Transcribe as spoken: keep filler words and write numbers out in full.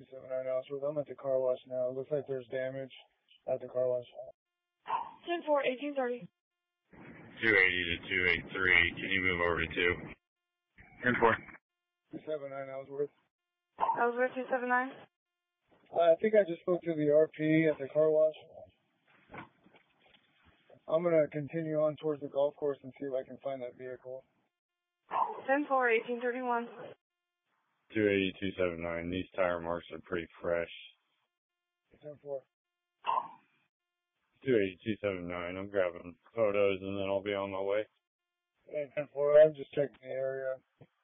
seven nine Ellsworth. I'm at the car wash now. It looks like there's damage at the car wash. ten four, eighteen thirty. two eighty to two eighty-three. Can you move over to two? ten four. two seven nine Ellsworth. Ellsworth two seven nine. Uh, I think I just spoke to the R P at the car wash. I'm going to continue on towards the golf course and see if I can find that vehicle. ten four, eighteen thirty-one. two eighty, two seventy-nine. These tire marks are pretty fresh. ten four. two eighty, two seventy-nine. I'm grabbing photos and then I'll be on my way. ten four, I'm just checking the area.